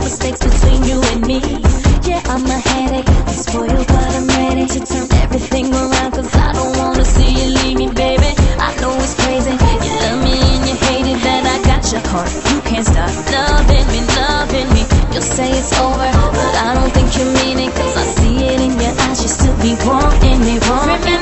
mistakes between you and me. Yeah, I'm a headache, I'm spoiled but I'm ready to turn everything around, cause I don't wanna see you leave me, baby. I know it's crazy, you love me and you hate it, that I got your heart. You can't stop loving me, loving me. You'll say it's over, but I don't think you mean it, cause I see it in your eyes, you still be wanting me, wanting me.